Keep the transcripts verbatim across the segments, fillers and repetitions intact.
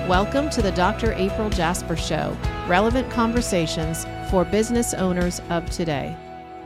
Welcome to the Doctor April Jasper Show, relevant conversations for business owners of today.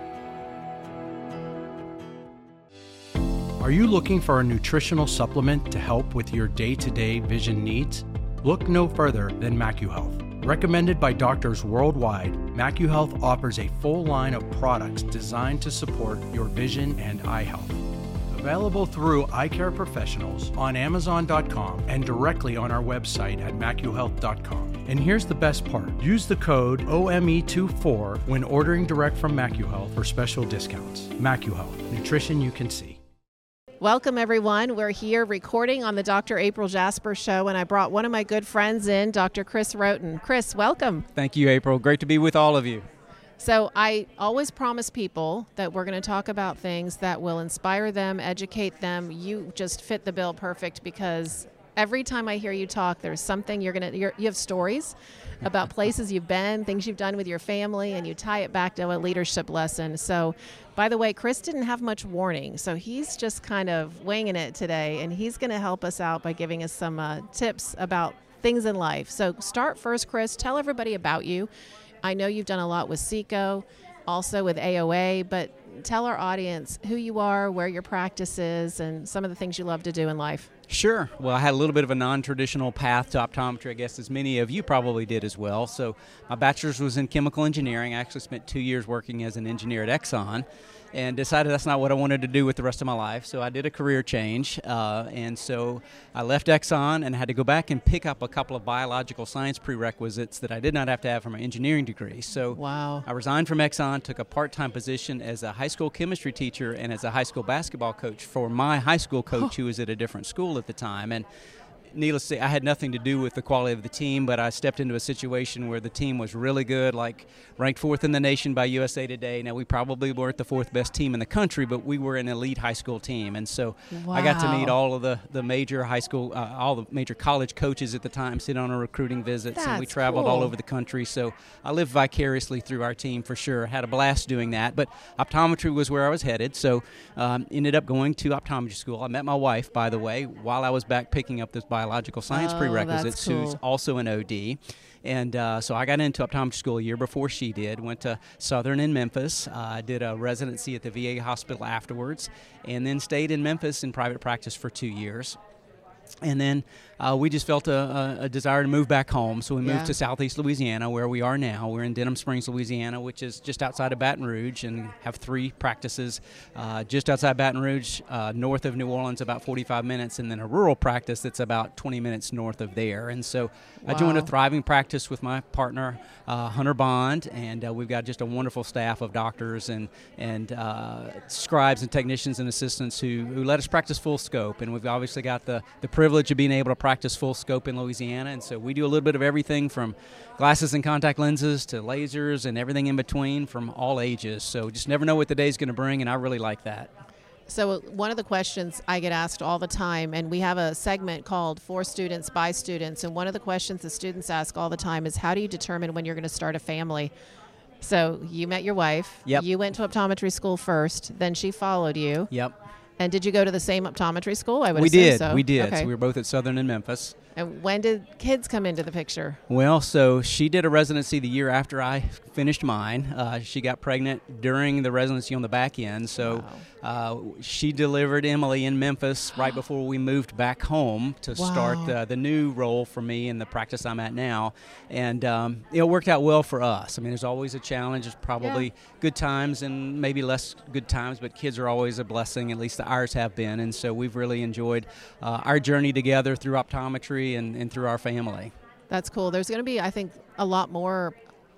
Are you looking for a nutritional supplement to help with your day-to-day vision needs? Look no further than MacuHealth. Recommended by doctors worldwide, MacuHealth offers a full line of products designed to support your vision and eye health. Available through eye care professionals on Amazon dot com and directly on our website at Macu Health dot com. And here's the best part. Use the code O M E twenty-four when ordering direct from MacuHealth for special discounts. MacuHealth, nutrition you can see. Welcome, everyone. We're here recording on the Doctor April Jasper Show, and I brought one of my good friends in, Doctor Chris Roten. Chris, welcome. Thank you, April. Great to be with all of you. So I always promise people that we're going to talk about things that will inspire them, educate them. You just fit the bill perfect because every time I hear you talk, there's something you're going to, you're, you have stories about places you've been, things you've done with your family, and you tie it back to a leadership lesson. So, by the way, Chris didn't have much warning, so he's just kind of winging it today, and he's going to help us out by giving us some uh, tips about things in life. So start first, Chris. Tell everybody about you. I know you've done a lot with SECO, also with A O A, but tell our audience who you are, where your practice is, and some of the things you love to do in life. Sure. Well, I had a little bit of a non-traditional path to optometry, I guess, as many of you probably did as well. So my bachelor's was in chemical engineering. I actually spent two years working as an engineer at Exxon and decided that's not what I wanted to do with the rest of my life. So I did a career change, uh, and so I left Exxon and had to go back and pick up a couple of biological science prerequisites that I did not have to have for my engineering degree. So wow. I resigned from Exxon, took a part-time position as a high school chemistry teacher and as a high school basketball coach for my high school coach who was at a different school at the time. And needless to say, I had nothing to do with the quality of the team, but I stepped into a situation where the team was really good, like ranked fourth in the nation by U S A Today. Now, we probably weren't the fourth best team in the country, but we were an elite high school team. And so wow. I got to meet all of the, the major high school, uh, all the major college coaches at the time, sit on our recruiting visits, That's and we traveled cool. all over the country. So I lived vicariously through our team for sure. Had a blast doing that, but optometry was where I was headed. So um, ended up going to optometry school. I met my wife, by the way, while I was back picking up this biological science oh, prerequisites, cool. who's also an O D. And uh, so I got into optometry school a year before she did, went to Southern in Memphis, uh, did a residency at the V A hospital afterwards, and then stayed in Memphis in private practice for two years. And then uh, we just felt a, a, a desire to move back home, so we moved yeah. to Southeast Louisiana, where we are now. We're in Denham Springs, Louisiana, which is just outside of Baton Rouge, and have three practices uh, just outside Baton Rouge, uh, north of New Orleans, about forty-five minutes, and then a rural practice that's about twenty minutes north of there. And so wow. I joined a thriving practice with my partner, uh, Hunter Bond, and uh, we've got just a wonderful staff of doctors and and uh, scribes and technicians and assistants who, who let us practice full scope. And we've obviously got the, the privilege of being able to practice full scope in Louisiana, and so we do a little bit of everything from glasses and contact lenses to lasers and everything in between from all ages. So just never know what the day's going to bring, and I really like that. So one of the questions I get asked all the time, and we have a segment called For Students, By Students, and one of the questions the students ask all the time is, how do you determine when you're going to start a family? So you met your wife. Yep. You went to optometry school first, then she followed you. Yep. And did you go to the same optometry school? I would we assume did. so. We did. Okay. So we were both at Southern in Memphis. And when did kids come into the picture? Well, so she did a residency the year after I finished mine. Uh, she got pregnant during the residency on the back end. So wow. uh, she delivered Emily in Memphis right before we moved back home to wow. start uh, the new role for me in the practice I'm at now. And um, it worked out well for us. I mean, there's always a challenge. There's probably yeah. good times and maybe less good times, but kids are always a blessing. At least ours have been. And so we've really enjoyed uh, our journey together through optometry And, and through our family. That's cool. There's going to be, I think, a lot more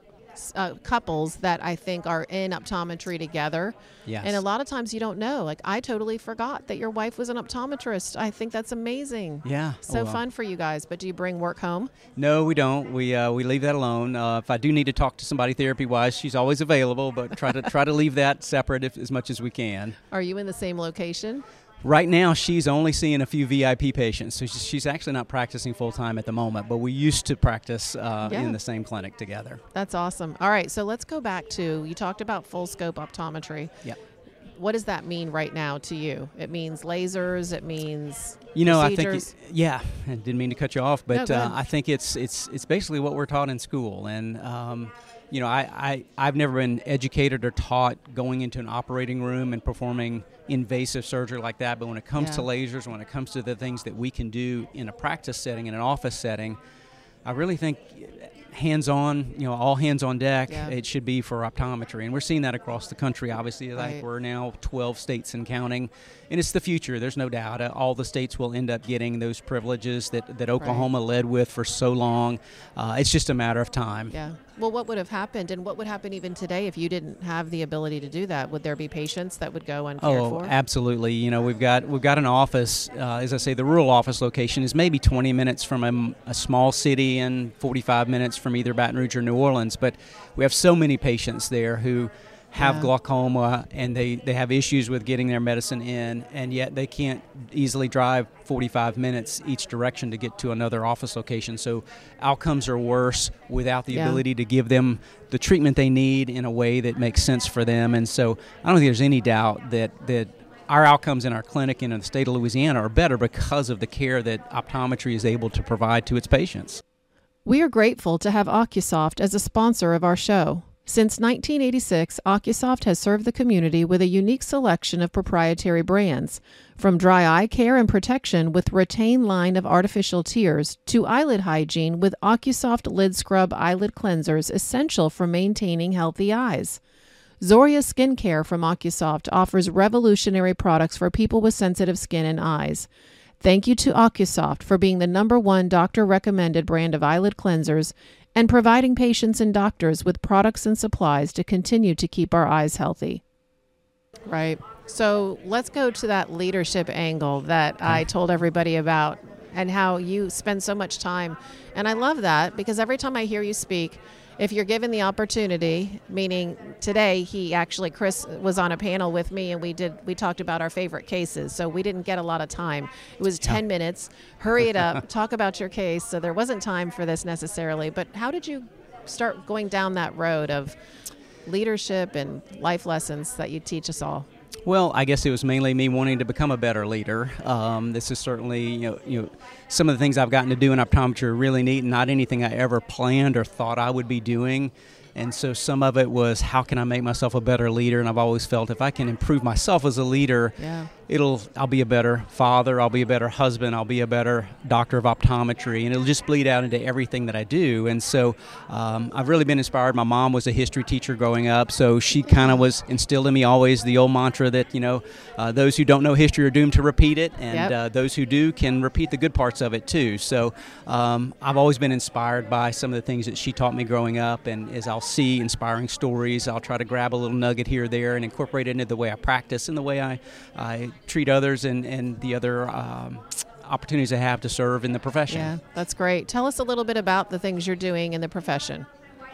uh, couples that I think are in optometry together. Yes. And a lot of times you don't know. Like, I totally forgot that your wife was an optometrist. I think that's amazing. Yeah. So oh, well. fun for you guys. But do you bring work home? No, we don't. We uh, we leave that alone. Uh, if I do need to talk to somebody therapy-wise, she's always available, but try to try to leave that separate if, as much as we can. Are you in the same location? Right now, she's only seeing a few V I P patients, so she's actually not practicing full-time at the moment, but we used to practice uh, yeah. in the same clinic together. That's awesome. All right, so let's go back to, you talked about full-scope optometry. Yep. what does that mean right now to you? It means lasers. It means you know, procedures. I think it, yeah. I didn't mean to cut you off, but No, go uh, ahead. I think it's it's it's basically what we're taught in school, and um, you know, I, I I've never been educated or taught going into an operating room and performing invasive surgery like that. But when it comes Yeah. to lasers, when it comes to the things that we can do in a practice setting, in an office setting, I really think hands-on, you know, all hands on deck, Yeah. it should be for optometry. And we're seeing that across the country, obviously. Like Right. we're now twelve states and counting. And it's the future, there's no doubt. Uh, all the states will end up getting those privileges that, that Oklahoma led with for so long. Uh, it's just a matter of time. Yeah. Well, what would have happened, and what would happen even today if you didn't have the ability to do that? Would there be patients that would go uncared Oh, for? absolutely. You know, we've got we've got an office. Uh, as I say, the rural office location is maybe twenty minutes from a, a small city and forty-five minutes from either Baton Rouge or New Orleans. But we have so many patients there who have Yeah. glaucoma, and they, they have issues with getting their medicine in, and yet they can't easily drive forty-five minutes each direction to get to another office location. So outcomes are worse without the Yeah. ability to give them the treatment they need in a way that makes sense for them. And so I don't think there's any doubt that that our outcomes in our clinic and in the state of Louisiana are better because of the care that optometry is able to provide to its patients. We are grateful to have OcuSoft as a sponsor of our show. Since nineteen eighty-six, OcuSoft has served the community with a unique selection of proprietary brands, from dry eye care and protection with Retain line of artificial tears to eyelid hygiene with OcuSoft Lid Scrub eyelid cleansers essential for maintaining healthy eyes. Zoria Skincare from OcuSoft offers revolutionary products for people with sensitive skin and eyes. Thank you to OcuSoft for being the number one doctor-recommended brand of eyelid cleansers and providing patients and doctors with products and supplies to continue to keep our eyes healthy. Right. So let's go to that leadership angle that I told everybody about and how you spend so much time. And I love that because every time I hear you speak, if you're given the opportunity, meaning today he actually, Chris was on a panel with me and we did, we talked about our favorite cases. So we didn't get a lot of time. It was ten minutes, hurry it up, talk about your case. So there wasn't time for this necessarily, but how did you start going down that road of leadership and life lessons that you teach us all? Well, I guess it was mainly me wanting to become a better leader. Um, this is certainly, you know, you know, some of the things I've gotten to do in optometry are really neat and not anything I ever planned or thought I would be doing. And so some of it was, how can I make myself a better leader? And I've always felt if I can improve myself as a leader, Yeah. it'll I'll be a better father, I'll be a better husband, I'll be a better doctor of optometry, and it'll just bleed out into everything that I do. And so um, I've really been inspired. My mom was a history teacher growing up, so she kind of was instilled in me always the old mantra that, you know, uh, those who don't know history are doomed to repeat it, and Yep. uh, those who do can repeat the good parts of it too. So um, I've always been inspired by some of the things that she taught me growing up, and as I'll see inspiring stories, I'll try to grab a little nugget here or there and incorporate it into the way I practice and the way I, I treat others and, and the other um, opportunities I have to serve in the profession. Yeah, that's great. Tell us a little bit about the things you're doing in the profession.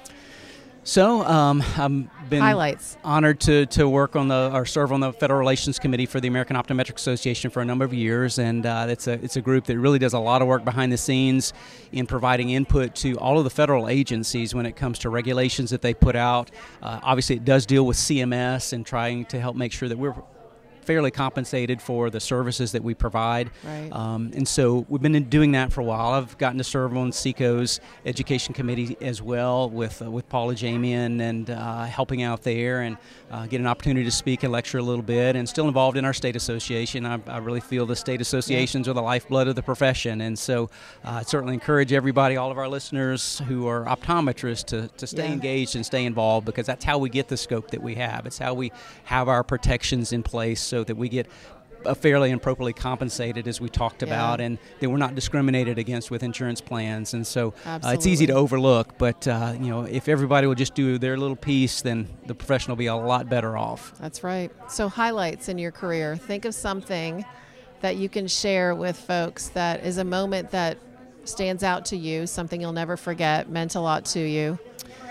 So um, I've been Highlights. honored to, to work on the or serve on the Federal Relations Committee for the American Optometric Association for a number of years, and uh, it's a it's a group that really does a lot of work behind the scenes in providing input to all of the federal agencies when it comes to regulations that they put out. Uh, obviously, it does deal with C M S and trying to help make sure that we're fairly compensated for the services that we provide. Right. Um, and so we've been doing that for a while. I've gotten to serve on SECO's education committee as well with uh, with Paula Jamian and uh, helping out there and uh, get an opportunity to speak and lecture a little bit, and still involved in our state association. I, I really feel the state associations are the lifeblood of the profession. And so uh, I certainly encourage everybody, all of our listeners who are optometrists, to, to stay Yeah. engaged and stay involved, because that's how we get the scope that we have. It's how we have our protections in place so that we get uh, fairly and appropriately compensated, as we talked Yeah. about, and that we're not discriminated against with insurance plans. And so uh, it's Absolutely. easy to overlook, but uh, you know, if everybody will just do their little piece, then the profession will be a lot better off. That's right. So highlights in your career. Think of something that you can share with folks that is a moment that stands out to you, something you'll never forget, meant a lot to you.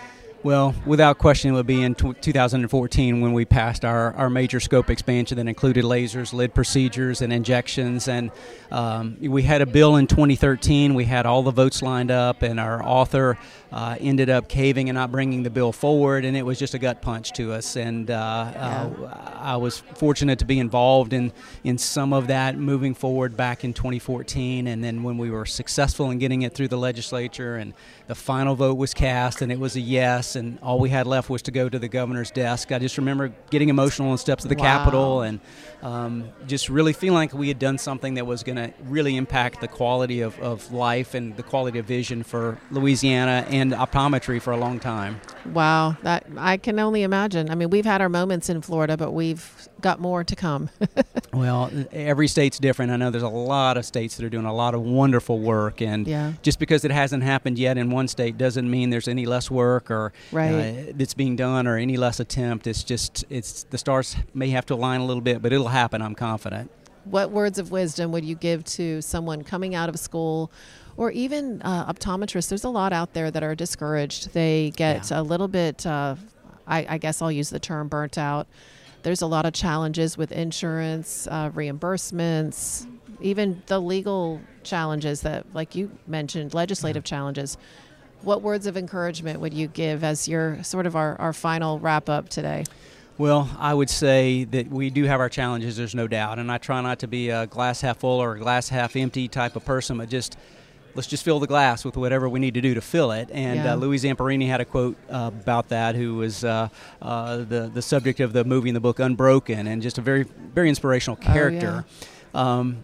Well, without question, it would be in t- two thousand fourteen when we passed our, our major scope expansion that included lasers, lid procedures, and injections. And um, we had a bill in twenty thirteen. We had all the votes lined up, and our author uh, ended up caving and not bringing the bill forward, and it was just a gut punch to us. And uh, yeah. uh, I was fortunate to be involved in, in some of that moving forward back in twenty fourteen. And then when we were successful in getting it through the legislature and the final vote was cast and it was a yes, and all we had left was to go to the governor's desk. I just remember getting emotional on the steps of the wow. Capitol and um, just really feeling like we had done something that was going to really impact the quality of, of life and the quality of vision for Louisiana and optometry for a long time. Wow, that I can only imagine. I mean, we've had our moments in Florida, but we've got more to come. Well, every state's different. I know there's a lot of states that are doing a lot of wonderful work, and yeah. just because it hasn't happened yet in one state doesn't mean there's any less work or right. uh, that's being done or any less attempt. It's just it's the stars may have to align a little bit, but it'll happen, I'm confident. What words of wisdom would you give to someone coming out of school, or even uh, optometrists? There's a lot out there that are discouraged. They get yeah. a little bit, uh, I, I guess I'll use the term burnt out. There's a lot of challenges with insurance, uh, reimbursements, even the legal challenges that, like you mentioned, legislative yeah. challenges. What words of encouragement would you give as your sort of our, our final wrap up today? Well, I would say that we do have our challenges, there's no doubt, and I try not to be a glass half full or a glass half empty type of person, but just let's just fill the glass with whatever we need to do to fill it. And yeah. uh, Louis Zamperini had a quote uh, about that, who was uh, uh, the the subject of the movie and the book Unbroken, and just a very very inspirational character. Oh, yeah. um,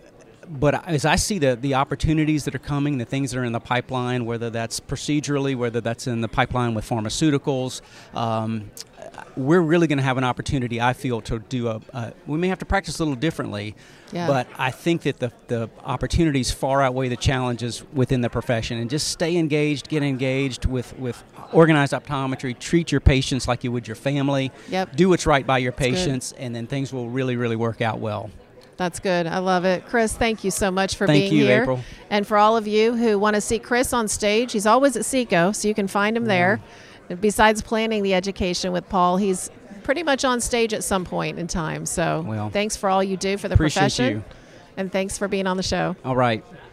But as I see the, the opportunities that are coming, the things that are in the pipeline, whether that's procedurally, whether that's in the pipeline with pharmaceuticals, um, we're really going to have an opportunity, I feel, to do a, a – we may have to practice a little differently, yeah. but I think that the, the opportunities far outweigh the challenges within the profession. And just stay engaged, get engaged with, with organized optometry, treat your patients like you would your family, yep. do what's right by your That's patients, good. And then things will really, really work out well. That's good. I love it. Chris, thank you so much for thank being you, here. April. And for all of you who want to see Chris on stage, he's always at Seco, so you can find him there. Yeah. Besides planning the education with Paul, he's pretty much on stage at some point in time. So well, thanks for all you do for the appreciate profession. You. And thanks for being on the show. All right.